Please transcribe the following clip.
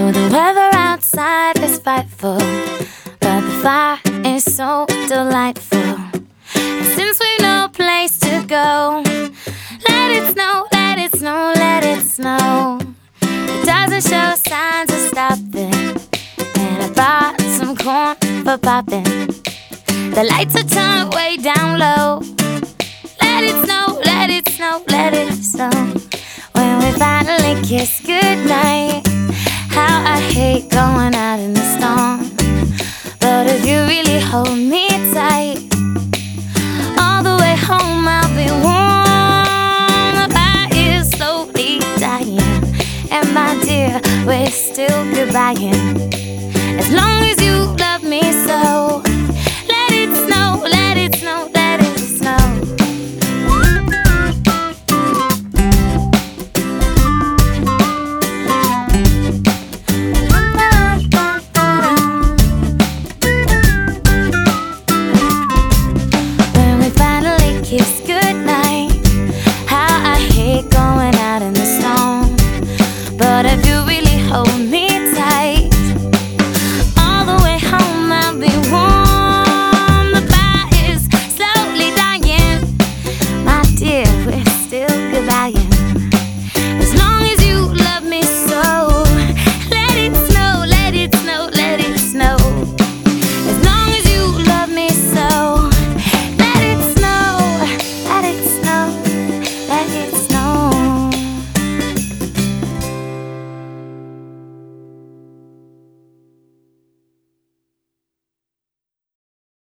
Though the weather outside is frightful, but the fire is so delightful. And since we've no place to go, let it snow, let it snow, let it snow. It doesn't show signs of stopping, and I brought some corn for popping. The lights are turned way down low. Let it snow, let it snow, let it snow. When we finally kiss goodnight, how I hate going out in the storm. But if you really hold me tight, all the way home I'll be warm. The fire is slowly dying, and my dear, we're still goodbying. As long as you love me so,